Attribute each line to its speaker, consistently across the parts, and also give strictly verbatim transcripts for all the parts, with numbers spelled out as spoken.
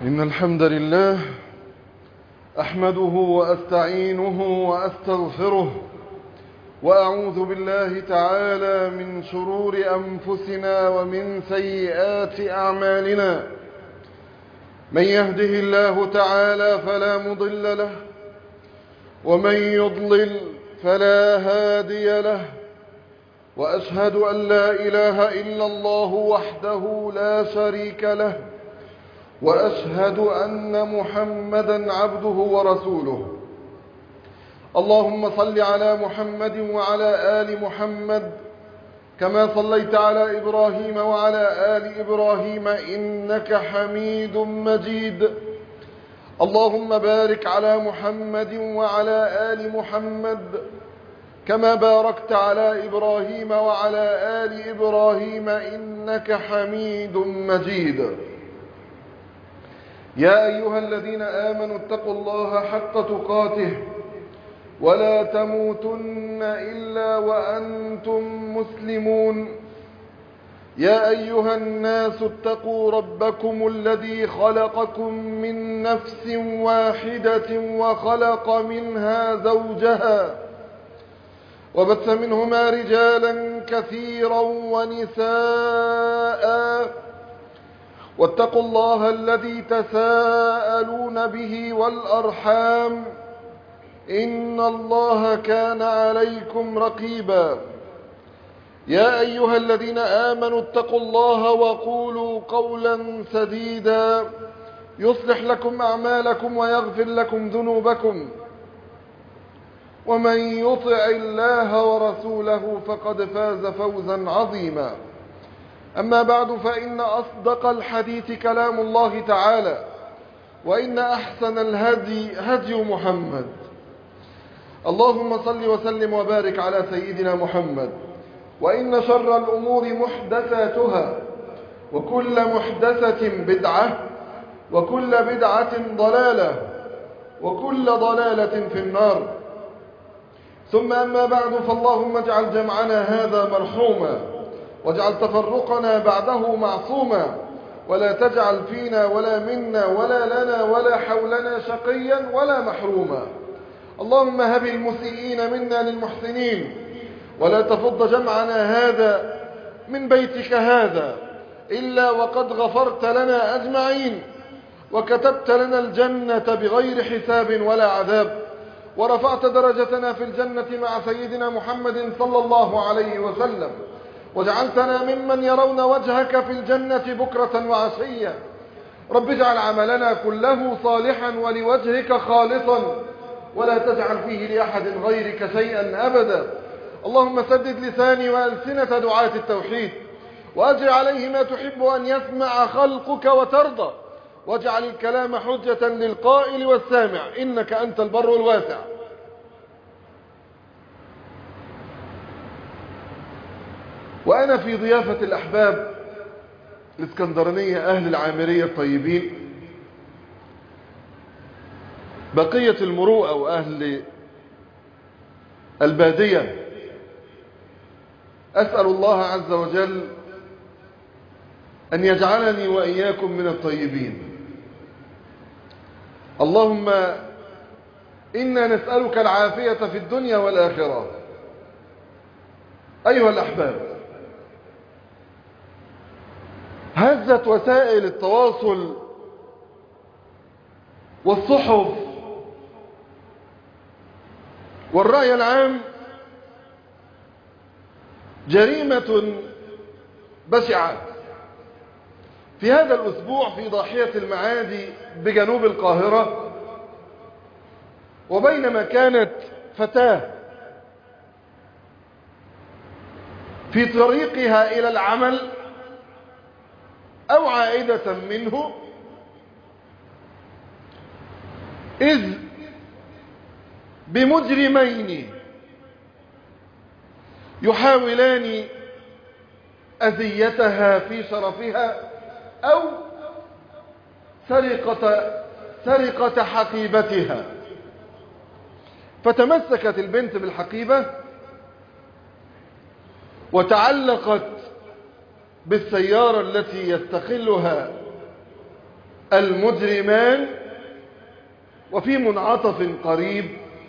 Speaker 1: إن الحمد لله أحمده وأستعينه وأستغفره وأعوذ بالله تعالى من شرور أنفسنا ومن سيئات أعمالنا. من يهده الله تعالى فلا مضل له ومن يضلل فلا هادي له، وأشهد أن لا إله إلا الله وحده لا شريك له، وأشهد أن محمدا عبده ورسوله. اللهم صل على محمد وعلى آل محمد كما صليت على إبراهيم وعلى آل إبراهيم إنك حميد مجيد. اللهم بارك على محمد وعلى آل محمد كما باركت على إبراهيم وعلى آل إبراهيم إنك حميد مجيد. يا أيها الذين آمنوا اتقوا الله حق تقاته ولا تموتن إلا وأنتم مسلمون. يا أيها الناس اتقوا ربكم الذي خلقكم من نفس واحدة وخلق منها زوجها وبث منهما رجالا كثيرا ونساء، واتقوا الله الذي تساءلون به والأرحام إن الله كان عليكم رقيبا. يا أيها الذين آمنوا اتقوا الله وقولوا قولا سديدا يصلح لكم أعمالكم ويغفر لكم ذنوبكم، ومن يطع الله ورسوله فقد فاز فوزا عظيما. أما بعد، فإن أصدق الحديث كلام الله تعالى، وإن أحسن الهدي هدي محمد. اللهم صل وسلم وبارك على سيدنا محمد. وإن شر الأمور محدثاتها، وكل محدثة بدعة، وكل بدعة ضلالة، وكل ضلالة في النار. ثم أما بعد، فاللهم اجعل جمعنا هذا مرحوما، واجعل تفرقنا بعده معصوما، ولا تجعل فينا ولا منا ولا لنا ولا حولنا شقيا ولا محروما. اللهم هب المسيئين منا للمحسنين، ولا تفض جمعنا هذا من بيتك هذا إلا وقد غفرت لنا أجمعين، وكتبت لنا الجنة بغير حساب ولا عذاب، ورفعت درجتنا في الجنة مع سيدنا محمد صلى الله عليه وسلم، وجعلتنا ممن يرون وجهك في الجنة بكرة وعشية. رب اجعل عملنا كله صالحا ولوجهك خالصا، ولا تجعل فيه لأحد غيرك شيئا أبدا. اللهم سدد لساني وألسنة دعاة التوحيد، وأجر عليه ما تحب أن يسمع خلقك وترضى، واجعل الكلام حجة للقائل والسامع، إنك أنت البر الواسع. وأنا في ضيافة الأحباب الإسكندرانية أهل العامرية الطيبين، بقية المروءة وأهل البادية، أسأل الله عز وجل أن يجعلني وإياكم من الطيبين. اللهم إنا نسألك العافية في الدنيا والآخرة. أيها الأحباب، هزت وسائل التواصل والصحف والرأي العام جريمة بشعة. في هذا الأسبوع في ضاحية المعادي بجنوب القاهرة، وبينما كانت فتاة في طريقها إلى العمل أو عائدة منه، إذ بمجرمين يحاولان أذيتها في شرفها أو سرقة سرقة حقيبتها. فتمسكت البنت بالحقيبة وتعلقت بالسيارة التي يستقلها المجرمان. وفي منعطف قريب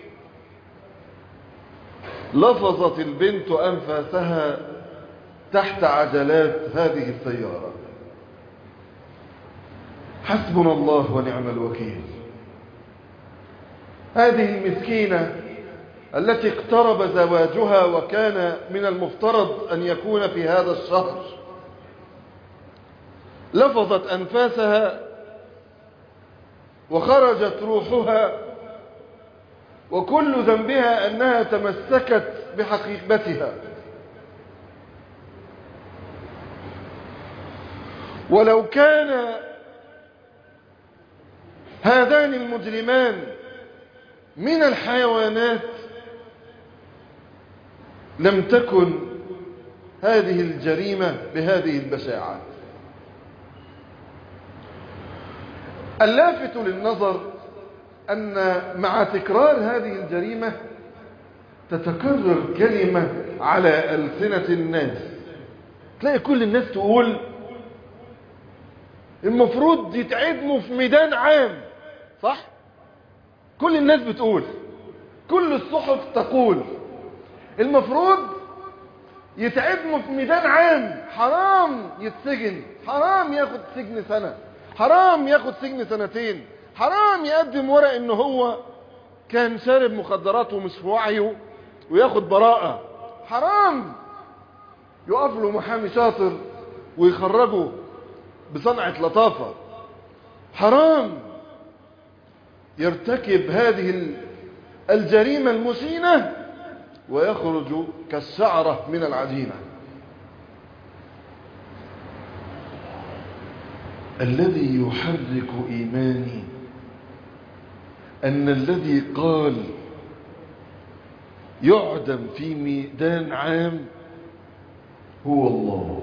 Speaker 1: لفظت البنت أنفاسها تحت عجلات هذه السيارة. حسبنا الله ونعم الوكيل. هذه المسكينة التي اقترب زواجها وكان من المفترض أن يكون في هذا الشهر، لفظت أنفاسها وخرجت روحها، وكل ذنبها أنها تمسكت بحقيقتها. ولو كان هذان المجرمان من الحيوانات لم تكن هذه الجريمة بهذه البشاعة. اللافت للنظر أن مع تكرار هذه الجريمة تتكرر كلمة على ألسنة الناس. تلاقي كل الناس تقول المفروض يتعدموا في ميدان عام، صح؟ كل الناس بتقول، كل الصحف تقول المفروض يتعدموا في ميدان عام، حرام يتسجن، حرام ياخد سجن سنة، حرام ياخد سجن سنتين، حرام يقدم ورق انه هو كان شارب مخدرات ومش في وعيه وياخد براءة، حرام يقف له محامي شاطر ويخرجه بصنعة لطافة، حرام يرتكب هذه الجريمة المشينة ويخرج كالشعرة من العجينة. الذي يحرك إيماني أن الذي قال يعدم في ميدان عام هو الله.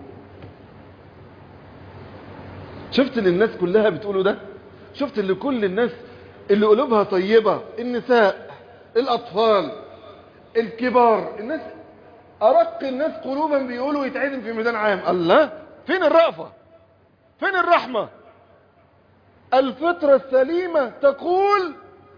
Speaker 1: شفت اللي الناس كلها بتقوله ده؟ شفت اللي كل الناس اللي قلوبها طيبة، النساء، الأطفال، الكبار، الناس أرق الناس قلوبا بيقولوا يتعدم في ميدان عام. الله، فين الرأفة؟ فين الرحمة؟ الفطرة السليمة تقول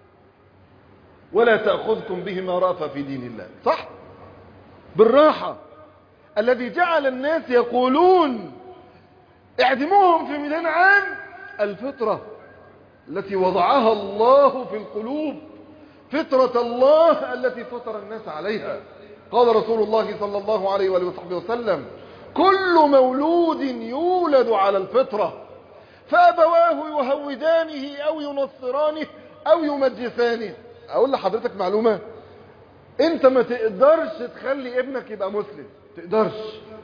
Speaker 1: ولا تأخذكم بهما رأفة في دين الله، صح؟ بالراحة. الذي جعل الناس يقولون اعدموهم في ميدان عام الفطرة التي وضعها الله في القلوب، فطرة الله التي فطر الناس عليها. قال رسول الله صلى الله عليه وآله وصحبه وسلم كل مولود يولد على الفطرة فأبواه يهودانه أو ينصرانه أو يمجسانه. أقول لحضرتك معلومة، أنت ما تقدرش تخلي ابنك يبقى مسلم، تقدرش.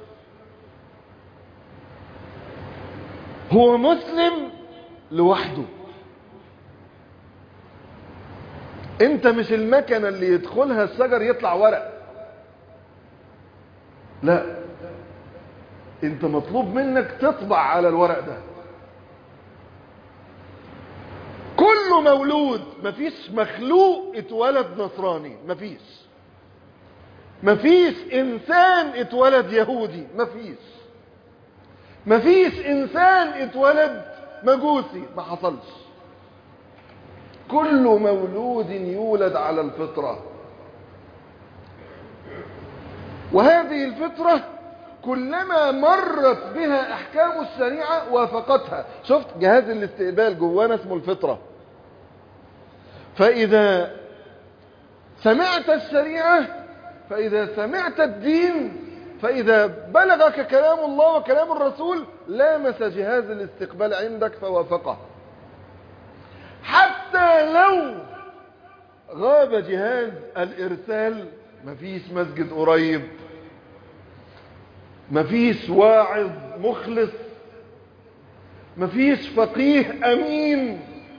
Speaker 1: هو مسلم لوحده. انت مش المكنة اللي يدخلها الشجر يطلع ورق، لا، انت مطلوب منك تطبع على الورق ده. كل مولود، مفيش مخلوق اتولد نصراني، مفيش مفيش انسان اتولد يهودي، مفيش مفيش انسان اتولد مجوسي، ما حصلش. كل مولود يولد على الفطرة، وهذه الفطرة كلما مرت بها احكام الشريعة وافقتها. شفت جهاز الاستقبال جوانا اسمه الفطرة. فاذا سمعت الشريعة، فاذا سمعت الدين، فاذا بلغك كلام الله وكلام الرسول لامس جهاز الاستقبال عندك فوافقه. حتى لو غاب جهاز الارسال، مفيش مسجد قريب، مفيش واعظ مخلص، مفيش فقيه امين،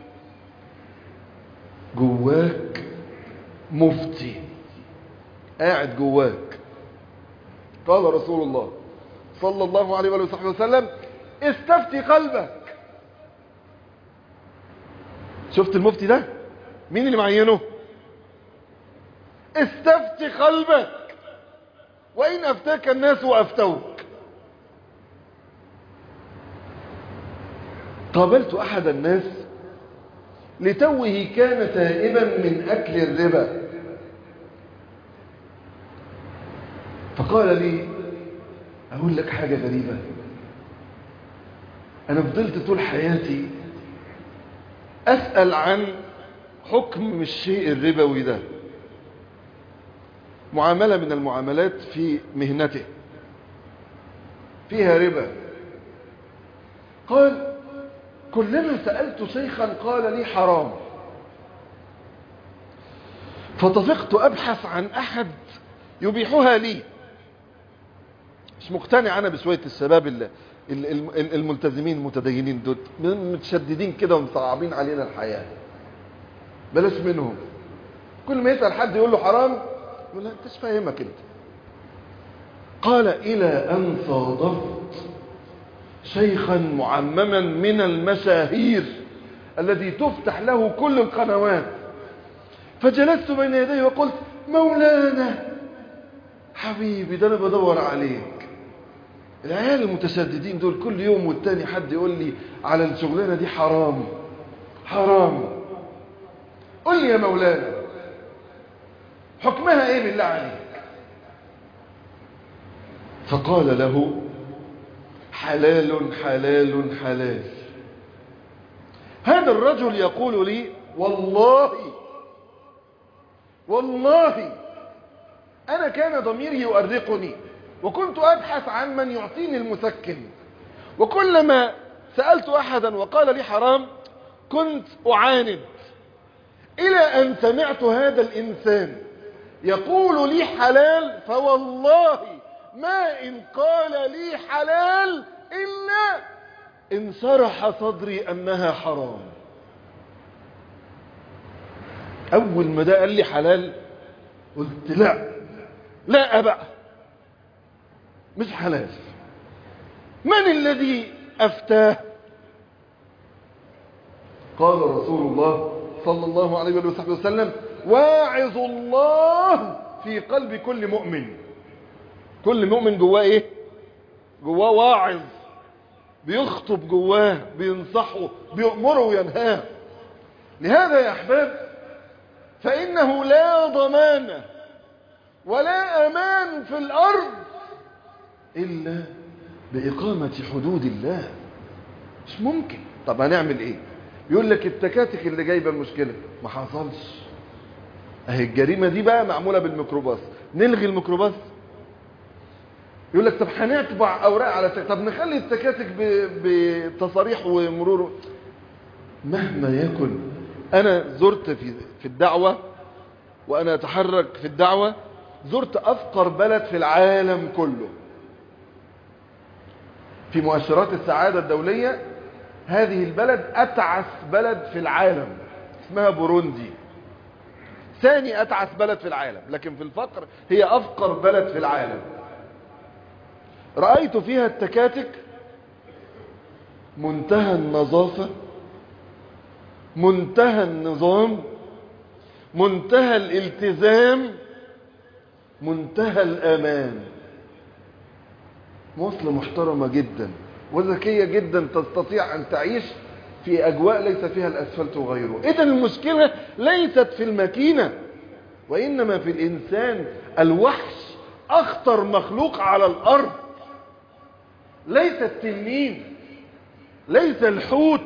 Speaker 1: جواك مفتي قاعد جواك. قال رسول الله صلى الله عليه وآله وصحبه وسلم استفتي قلبك. شفت المفتي ده مين اللي معينه؟ استفتي قلبك وإن أفتاك الناس وأفتوك. قابلت أحد الناس لتوه كان تائبا من أكل الربا، فقال لي أقول لك حاجة غريبة، أنا فضلت طول حياتي أسأل عن حكم الشيء الربوي ده، معاملة من المعاملات في مهنته فيها ربا. قال كلما سألت شيخا قال لي حرام، فطفقت أبحث عن أحد يبيحها لي. مش مقتنع أنا بشوية الشباب اللي الملتزمين المتدينين دول متشددين كده ومصعبين علينا الحياة، بلاش منهم. كل ما يسأل حد يقول له حرام يقول له انتش فاهمك انت. قال إلى أن صادفت شيخا معمما من المشاهير الذي تفتح له كل القنوات، فجلست بين يديه وقلت مولانا حبيبي ده أنا بدور عليك. العيال المتشددين دول كل يوم والتاني حد يقول لي على الشغلانة دي حرام حرام، قل لي يا مولانا حكمها ايه بالله عليك؟ فقال له حلال حلال حلال. هذا الرجل يقول لي والله والله أنا كان ضميري يؤرقني وكنت أبحث عن من يعطيني المسكن، وكلما سألت أحدا وقال لي حرام كنت أعاند، إلى أن سمعت هذا الإنسان يقول لي حلال، فوالله ما إن قال لي حلال إلا انشرح صدري أنها حرام. أول ما ده قال لي حلال قلت لا لا أبقى مش حلال. من الذي أفتاه؟ قال رسول الله صلى الله عليه وآله وسلم واعظ الله في قلب كل مؤمن. كل مؤمن جواه ايه؟ جواه واعظ بيخطب جواه بينصحه بيأمره وينهاه. لهذا يا أحباب فإنه لا ضمان ولا أمان في الأرض إلا بإقامة حدود الله. مش ممكن. طب هنعمل ايه؟ يقول لك التكاتك اللي جايبه المشكله ما حصلش، اهي الجريمه دي بقى معموله بالميكروباص، نلغي الميكروباص. يقول لك طب هنطبع اوراق على التكاتك، طب نخلي التكاتك بتصاريح ومرور. مهما يكن. انا زرت في في الدعوه وانا اتحرك في الدعوه، زرت افقر بلد في العالم كله في مؤشرات السعاده الدوليه. هذه البلد أتعس بلد في العالم، اسمها بوروندي، ثاني أتعس بلد في العالم، لكن في الفقر هي أفقر بلد في العالم. رأيت فيها التكاتك منتهى النظافة، منتهى النظام، منتهى الالتزام، منتهى الأمان. مواصلة محترمة جدا وذكية جدا، تستطيع أن تعيش في أجواء ليس فيها الأسفلت وغيره. إذن المشكلة ليست في الماكينة وإنما في الإنسان. الوحش أخطر مخلوق على الأرض، ليس التنين، ليس الحوت،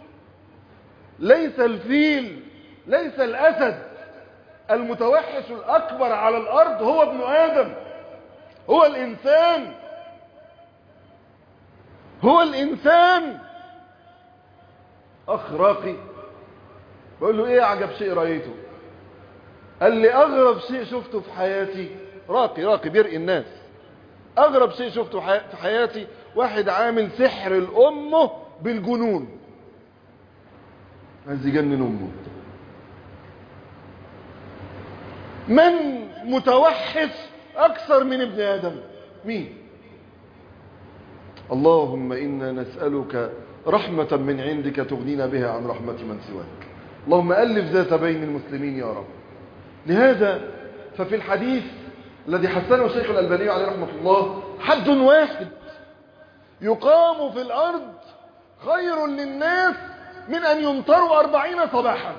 Speaker 1: ليس الفيل، ليس الأسد. المتوحش الأكبر على الأرض هو ابن آدم، هو الإنسان، هو الإنسان. أخ راقي بقول له إيه أعجب شيء رأيته؟ قال لي أغرب شيء شفته في حياتي، راقي راقي بيرقي الناس، أغرب شيء شفته في حياتي واحد عامل سحر لأمه بالجنون، عايز يجنن أمه. من متوحش أكثر من ابن آدم؟ مين؟ اللهم إنا نسألك رحمة من عندك تغنينا بها عن رحمة من سواك. اللهم ألف ذات بين المسلمين يا رب. لهذا ففي الحديث الذي حسنه الشيخ الألباني عليه رحمة الله حد واحد يقام في الأرض خير للناس من أن يمطروا أربعين صباحا.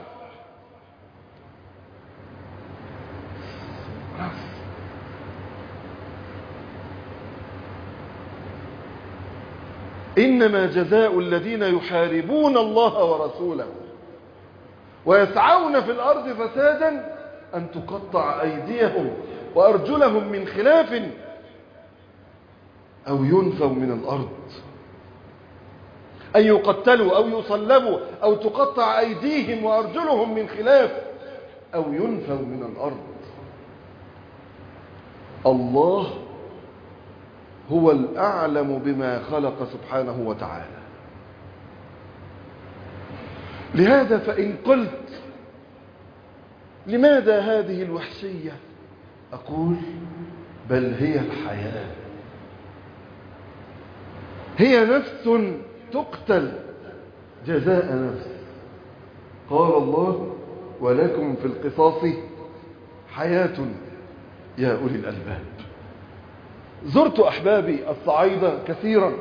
Speaker 1: إنما جزاء الذين يحاربون الله ورسوله ويسعون في الأرض فسادا أن تقطع أيديهم وأرجلهم من خلاف أو ينفوا من الأرض، أن يقتلوا أو يصلبوا أو تقطع أيديهم وأرجلهم من خلاف أو ينفوا من الأرض. الله هو الأعلم بما خلق سبحانه وتعالى. لهذا فإن قلت لماذا هذه الوحشية، أقول بل هي الحياة، هي نفس تقتل جزاء نفس. قال الله ولكم في القصاص حياة يا أولي الألباب. زرت أحبابي الصعايدة كثيرا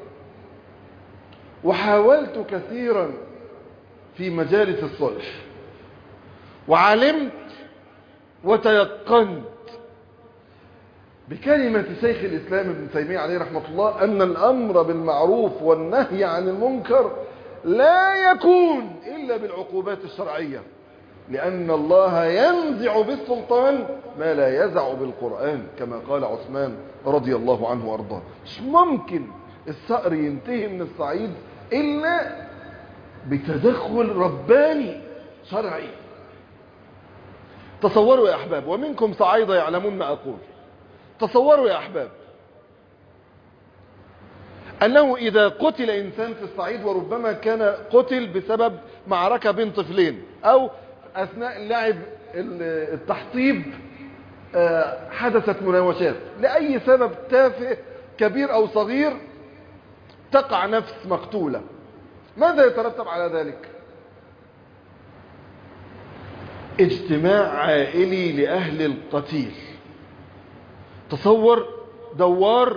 Speaker 1: وحاولت كثيرا في مجالس الصلح، وعلمت وتيقنت بكلمة شيخ الإسلام ابن تيمية عليه رحمة الله أن الأمر بالمعروف والنهي عن المنكر لا يكون إلا بالعقوبات الشرعية، لأن الله ينزع بالسلطان ما لا يزع بالقرآن، كما قال عثمان رضي الله عنه وارضاه. مش ممكن الثأر ينتهي من الصعيد إلا بتدخل رباني شرعي. تصوروا يا أحباب، ومنكم صعايدة يعلمون ما أقول، تصوروا يا أحباب أنه إذا قتل إنسان في الصعيد، وربما كان قتل بسبب معركة بين طفلين، أو أثناء لعب التحطيب حدثت مناوشات لأي سبب تافه كبير أو صغير، تقع نفس مقتولة، ماذا يترتب على ذلك؟ اجتماع عائلي لأهل القتيل. تصور دوار،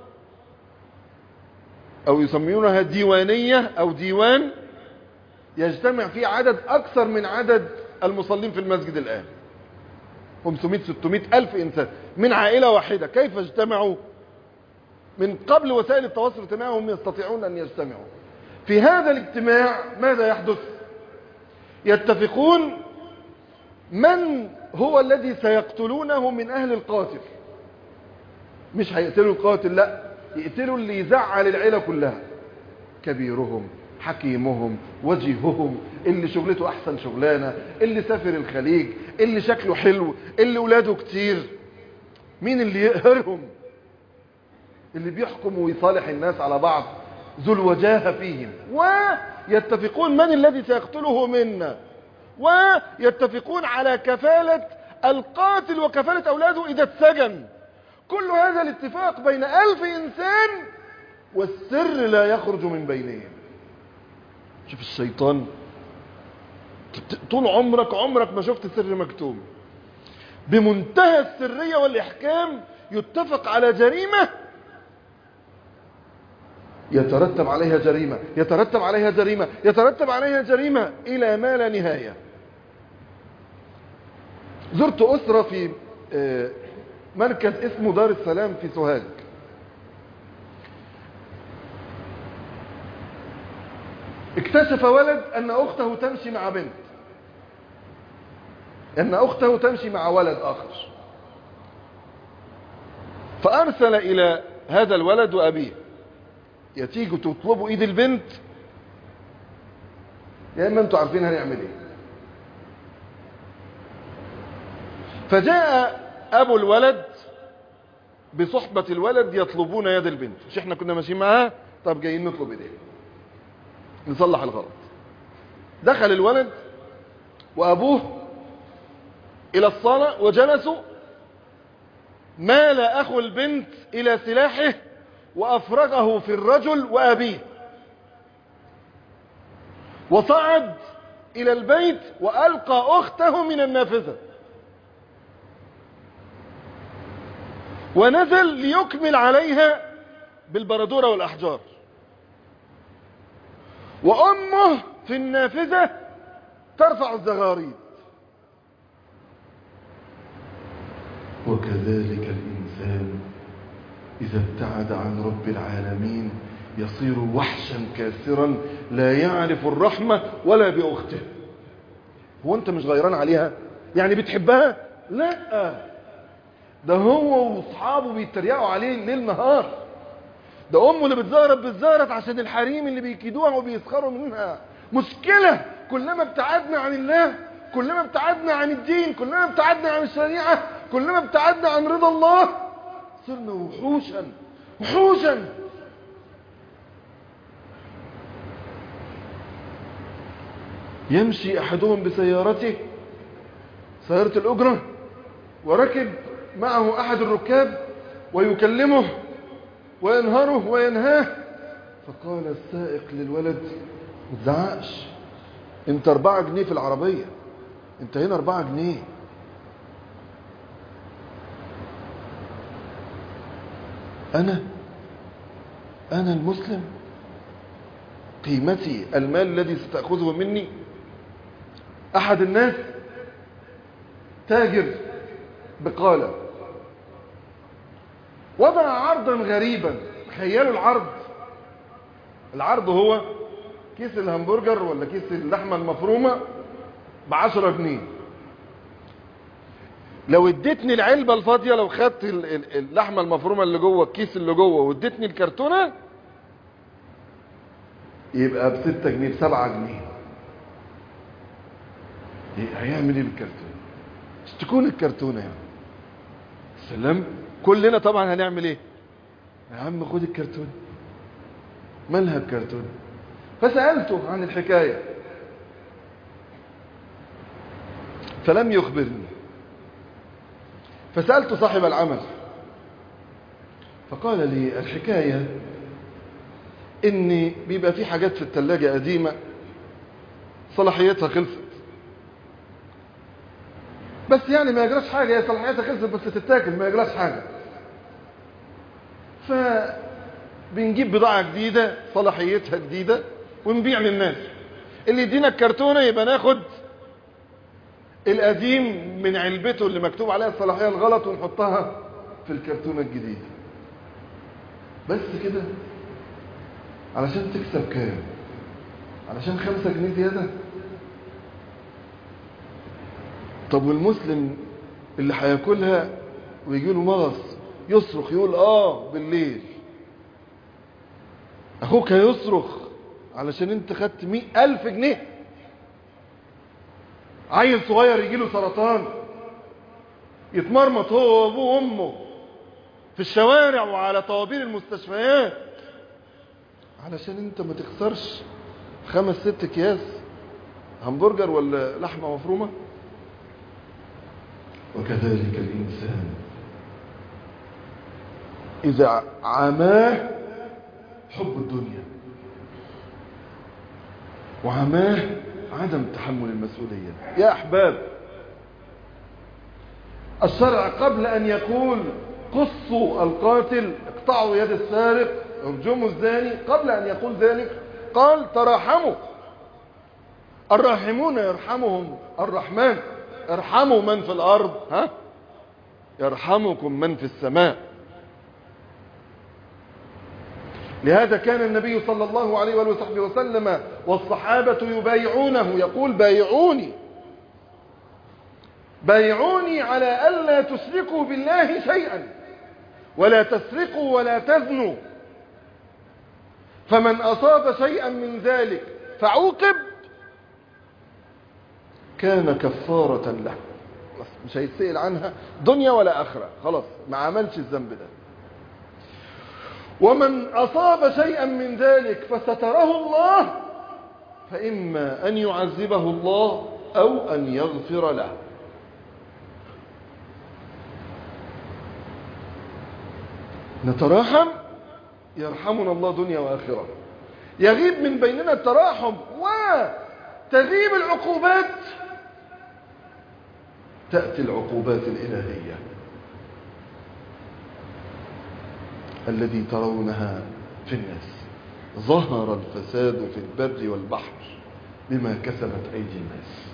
Speaker 1: أو يسمونها ديوانية أو ديوان، يجتمع فيه عدد أكثر من عدد المصلين في المسجد الآن، خمسمائة ستمائة ألف إنسان من عائلة واحدة. كيف اجتمعوا؟ من قبل وسائل التواصل الاجتماعي هم يستطيعون أن يجتمعوا. في هذا الاجتماع ماذا يحدث؟ يتفقون من هو الذي سيقتلونه من أهل القاتل. مش هيقتلوا القاتل، لا، يقتلوا اللي يزعل العيلة كلها، كبيرهم، حكيمهم، وجيههم، اللي شغلته أحسن شغلانة، اللي سافر الخليج، اللي شكله حلو، اللي ولاده كتير. مين اللي يقهرهم؟ اللي بيحكم ويصالح الناس على بعض، ذو الوجاهة فيهم. ويتفقون من الذي سيقتله منا، ويتفقون على كفالة القاتل وكفالة أولاده إذا اتسجن. كل هذا الاتفاق بين ألف إنسان، والسر لا يخرج من بينهم. شوف الشيطان، طول عمرك عمرك ما شفت سر مكتوم. بمنتهى السرية والإحكام يتفق على جريمة، يترتب عليها جريمة، يترتب عليها جريمة، يترتب عليها جريمة إلى ما لا نهاية. زرت أسرة في مركز اسمه دار السلام في سوهاج. اكتشف ولد أن أخته تمشي مع بنت، أن أخته تمشي مع ولد آخر، فأرسل إلى هذا الولد وأبيه: يا تيجوا تطلبوا إيد البنت، يا إما أنتوا عارفين هنعمل إيه. فجاء أبو الولد بصحبة الولد يطلبون يد البنت. مش إحنا كنا ماشيين معاها؟ طب جايين نطلب إيديه نصلح الغلط. دخل الولد وأبوه إلى الصالة وجلسوا. مال أخو البنت إلى سلاحه وأفرغه في الرجل وأبيه، وصعد إلى البيت وألقى أخته من النافذة، ونزل ليكمل عليها بالبردورة والأحجار. وأمه في النافذة ترفع الزغاريد. وكذلك الإنسان إذا ابتعد عن رب العالمين يصير وحشا كاسرا لا يعرف الرحمة ولا بأخته. هو أنت مش غيران عليها؟ يعني بتحبها؟ لا، ده هو واصحابه بيتريقوا عليه ليل نهار. ده أمه اللي بتزغرط بتزغرط عشان الحريم اللي بيكيدوها وبيسخروا منها. مشكلة كلما ابتعدنا عن الله، كلما ابتعدنا عن الدين، كلما ابتعدنا عن الشريعة، كلما ابتعدنا عن رضا الله، صرنا وحوشا وحوشا. يمشي أحدهم بسيارته، سيارة الأجرة، وركب معه أحد الركاب ويكلمه وينهره وينهاه، فقال السائق للولد: ما تزعقش، انت اربعة جنيه في العربية، انت هنا اربعة جنيه. انا انا المسلم قيمتي المال الذي ستأخذه مني. احد الناس تاجر بقالة، وضع عرضا غريبا. تخيلوا العرض العرض هو كيس الهمبرجر ولا كيس اللحمة المفرومة بعشرة جنيه. لو اديتني العلبة الفاضية، لو خدت اللحمة المفرومة اللي جوه الكيس اللي جوه واديتني الكرتونة، يبقى بستة جنيه، بسبعة جنيه. هيعمل ايه بالكرتونة؟ مش تكون الكرتونة يعني سلام. كلنا طبعا هنعمل ايه؟ يا عم خد الكرتونة، مالها الكرتونة؟ فسألته عن الحكاية فلم يخبرني. فسألت صاحب العمل فقال لي: الحكاية إن بيبقى في حاجات في الثلاجة قديمة صلاحيتها خلصت، بس يعني ما يجراش حاجة، هي صلاحيتها خلصت بس تتاكل، ما يجراش حاجة. فبنجيب بضاعة جديدة صلاحيتها جديدة ونبيع للناس. اللي يدينا الكرتونة يبقى ناخد القديم من علبته اللي مكتوب عليها الصلاحية الغلط ونحطها في الكرتونة الجديدة. بس كده علشان تكسب كام؟ علشان خمسة جنيه زيادة؟ طب والمسلم اللي هياكلها ويجي له مغص يصرخ يقول اه بالليل، اخوك هيصرخ علشان انت خدت مئة الف جنيه. عيل صغير يجي له سرطان يتمرمط هو وابوه وامه في الشوارع وعلى طوابير المستشفيات علشان انت ما تخسرش خمس ست اكياس همبرجر ولا لحمة مفرومة. وكذلك الإنسان إذا عماه حب الدنيا وعماه عدم تحمل المسؤولية. يا أحباب، الشرع قبل أن يقول قصوا القاتل، اقطعوا يد السارق، ارجموا الزاني، قبل أن يقول ذلك قال تراحموا. الراحمون يرحمهم الرحمن، ارحموا من في الأرض ها يرحمكم من في السماء. لهذا كان النبي صلى الله عليه وآله وصحبه وسلم والصحابة يبايعونه، يقول بايعوني بايعوني على ألا تشركوا بالله شيئا ولا تسرقوا ولا تزنوا، فمن أصاب شيئا من ذلك فعوقب كان كفارة له، مش هيتسأل عنها دنيا ولا آخرة، خلاص ما عملش الذنب ده. ومن أصاب شيئا من ذلك فستره الله فإما أن يعذبه الله أو أن يغفر له. نتراحم يرحمنا الله دنيا وآخرة. يغيب من بيننا التراحم وتغيب العقوبات، تأتي العقوبات الإلهية التي ترونها في الناس. ظهر الفساد في البر والبحر بما كسبت أيدي الناس.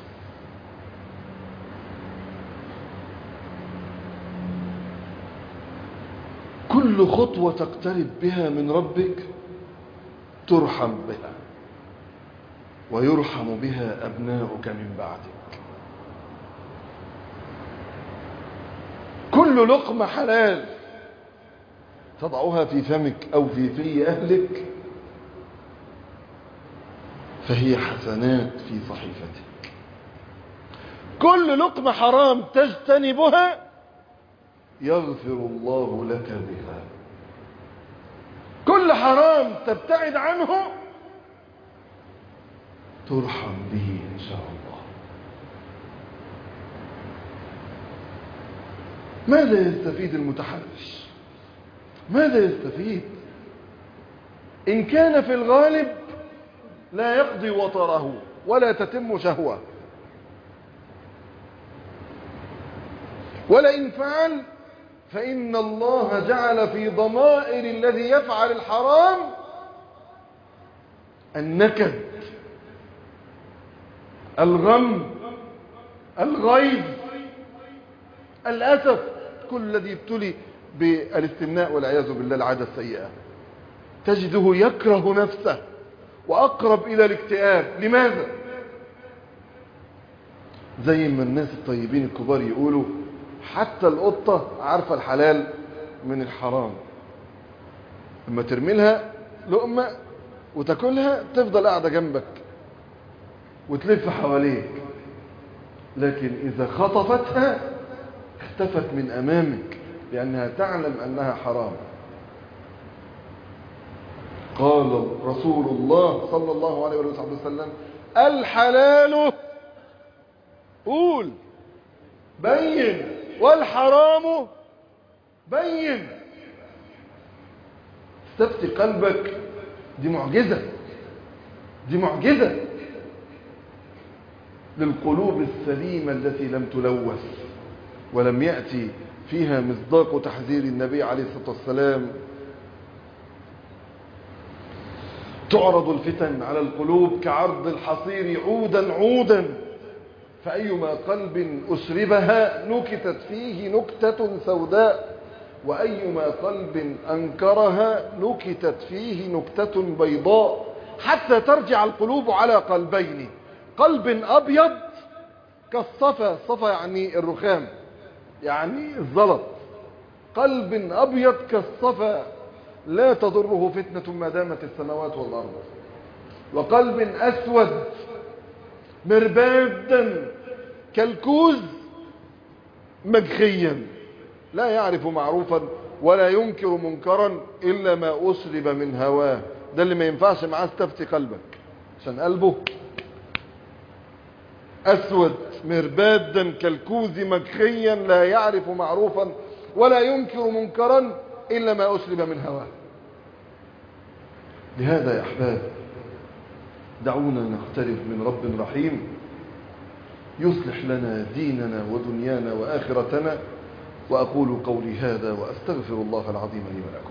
Speaker 1: كل خطوة تقترب بها من ربك ترحم بها ويرحم بها أبناؤك من بعدك. كل لقمة حلال تضعها في فمك أو في في أهلك فهي حسنات في صحيفتك. كل لقمة حرام تجتنبها يغفر الله لك بها. كل حرام تبتعد عنه ترحم به إن شاء الله. ماذا يستفيد المتحرش؟ ماذا يستفيد؟ إن كان في الغالب لا يقضي وطره ولا تتم شهوة، ولئن فعل فإن الله جعل في ضمائر الذي يفعل الحرام النكد، الغم، الغيظ، الأسف. كل الذي يبتلي بالاستمناء والعياذ بالله العادة السيئة تجده يكره نفسه وأقرب إلى الاكتئاب. لماذا؟ زي ما الناس الطيبين الكبار يقولوا حتى القطة عارفة الحلال من الحرام. لما ترمي لها لقمة وتاكلها تفضل قاعدة جنبك وتلف حواليك، لكن إذا خطفتها اختفت من أمامك لأنها تعلم أنها حرام. قال رسول الله صلى الله عليه وسلم الحلال قول بين والحرام بين. استفتي قلبك. دي معجزة، دي معجزة للقلوب السليمة التي لم تلوث ولم يأتي فيها مصداق تحذير النبي عليه الصلاة والسلام. تعرض الفتن على القلوب كعرض الحصير عودا عودا، فأيما قلب أشربها نكتت فيه نكتة سوداء، وأيما قلب أنكرها نكتت فيه نكتة بيضاء، حتى ترجع القلوب على قلبين: قلب أبيض كالصفا، الصفا يعني الرخام يعني الزلط، قلب أبيض كالصفا لا تضره فتنة ما دامت السماوات والأرض، وقلب أسود مربادا كالكوز مجخيا لا يعرف معروفا ولا ينكر منكرا إلا ما أشرب من هواه. ده اللي ما ينفعش معاه استفتي قلبك، عشان قلبه أسود مربادا كالكوز مجخيا لا يعرف معروفا ولا ينكر منكرا إلا ما أشرب من هواه. لهذا يا أحباب دعونا نقترب من رب رحيم يصلح لنا ديننا ودنيانا وآخرتنا. وأقول قولي هذا وأستغفر الله العظيم لي ولكم.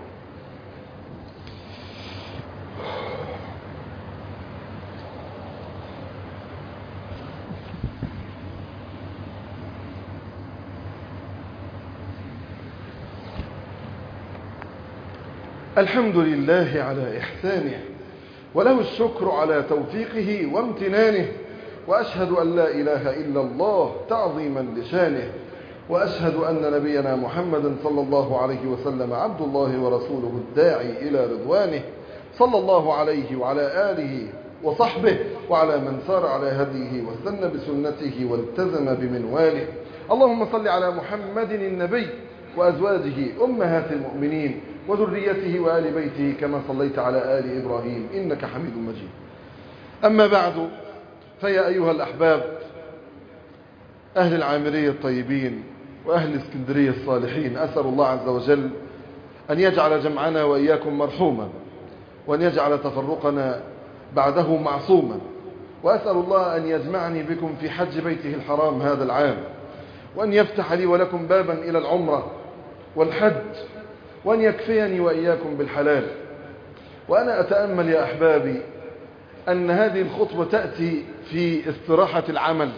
Speaker 1: الحمد لله على إحسانه وله الشكر على توفيقه وامتنانه، وأشهد أن لا إله إلا الله تعظيما لشانه، وأشهد أن نبينا محمدا صلى الله عليه وسلم عبد الله ورسوله الداعي إلى رضوانه، صلى الله عليه وعلى آله وصحبه وعلى من سار على هديه واستنى بسنته والتزم بمنواله. اللهم صل على محمد النبي وأزواجه أمهات المؤمنين وذريته وآل بيته كما صليت على آل إبراهيم إنك حميد مجيد. أما بعد، فيا أيها الأحباب أهل العامرية الطيبين وأهل اسكندرية الصالحين، أسأل الله عز وجل أن يجعل جمعنا وإياكم مرحوما، وأن يجعل تفرقنا بعده معصوما، وأسأل الله أن يجمعني بكم في حج بيته الحرام هذا العام، وأن يفتح لي ولكم بابا إلى العمرة والحج، وأن يكفيني وإياكم بالحلال، وأنا أتأمل يا أحبابي أن هذه الخطبة تأتي في استراحة العمل،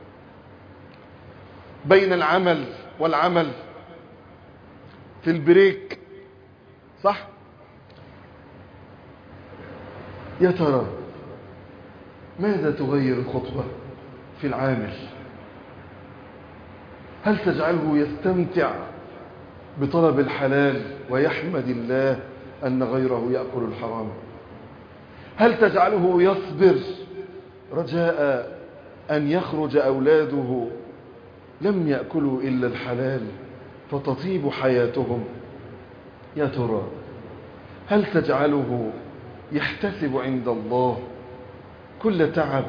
Speaker 1: بين العمل والعمل، في البريك، صح؟ يا ترى ماذا تغير الخطبة في العامل؟ هل تجعله يستمتع بطلب الحلال ويحمد الله أن غيره يأكل الحرام؟ هل تجعله يصبر رجاء أن يخرج أولاده لم يأكلوا إلا الحلال فتطيب حياتهم؟ يا ترى هل تجعله يحتسب عند الله كل تعب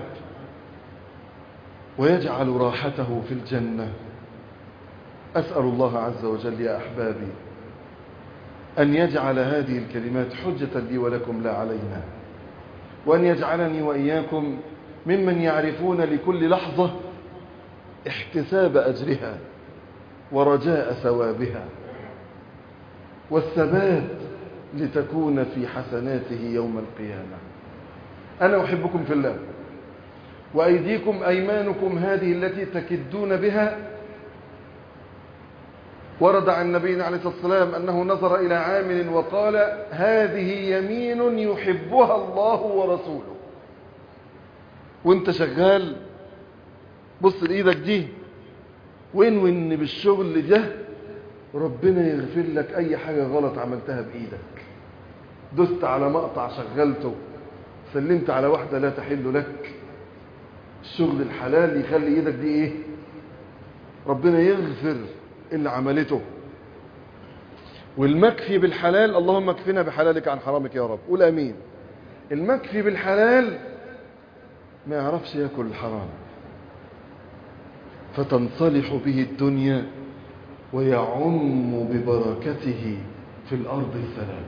Speaker 1: ويجعل راحته في الجنة؟ أسأل الله عز وجل يا أحبابي أن يجعل هذه الكلمات حجة لي ولكم لا علينا، وأن يجعلني وإياكم ممن يعرفون لكل لحظة احتساب أجرها ورجاء ثوابها والثبات لتكون في حسناته يوم القيامة. أنا أحبكم في الله، وأيديكم أيمانكم هذه التي تكدون بها. ورد عن نبينا عليه الصلاة والسلام أنه نظر إلى عامل وقال: هذه يمين يحبها الله ورسوله. وانت شغال بص لإيدك دي، وين وين بالشغل ده ربنا يغفر لك أي حاجة غلط عملتها بإيدك. دست على مقطع شغلته، سلمت على واحدة لا تحل لك، الشغل الحلال يخلي إيدك دي إيه؟ ربنا يغفر اللي عملته. والمكفي بالحلال، اللهم اكفنا بحلالك عن حرامك يا رب، قول امين. المكفي بالحلال ما يعرفش ياكل الحرام، فتنصلح به الدنيا ويعم ببركته في الارض السلام.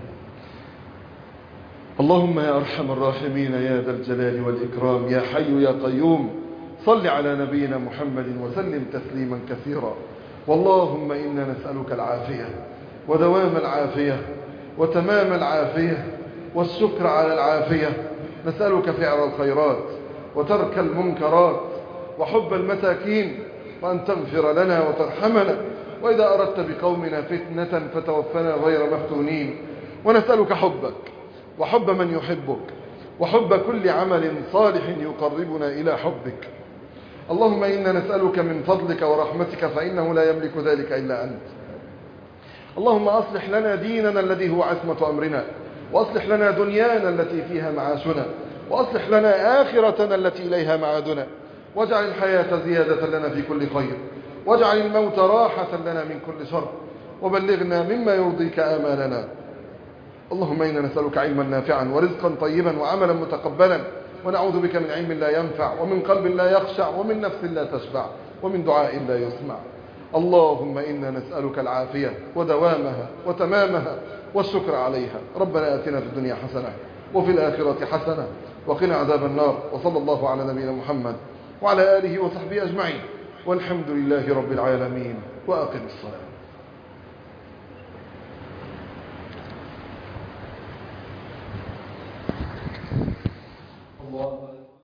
Speaker 1: اللهم يا ارحم الراحمين يا ذا الجلال والاكرام يا حي يا قيوم، صل على نبينا محمد وسلم تسليما كثيرا. واللهم إنا نسألك العافية ودوام العافية وتمام العافية والشكر على العافية. نسألك فعل الخيرات وترك المنكرات وحب المساكين، وأن تغفر لنا وترحمنا، وإذا أردت بقومنا فتنة فتوفنا غير مفتونين. ونسألك حبك وحب من يحبك وحب كل عمل صالح يقربنا إلى حبك. اللهم إنا نسألك من فضلك ورحمتك فإنه لا يملك ذلك إلا أنت. اللهم أصلح لنا ديننا الذي هو عصمة أمرنا، وأصلح لنا دنيانا التي فيها معاشنا، وأصلح لنا آخرتنا التي إليها معادنا، واجعل الحياة زيادة لنا في كل خير، واجعل الموت راحة لنا من كل شر، وبلغنا مما يرضيك آمالنا. اللهم إنا نسألك علما نافعا ورزقا طيبا وعملا متقبلا، ونعوذ بك من علم لا ينفع ومن قلب لا يخشع ومن نفس لا تشبع ومن دعاء لا يسمع. اللهم إنا نسألك العافية ودوامها وتمامها والشكر عليها. ربنا آتنا في الدنيا حسنة وفي الآخرة حسنة وقنا عذاب النار. وصلى الله على نبينا محمد وعلى آله وصحبه أجمعين، والحمد لله رب العالمين، وأقم الصلاة.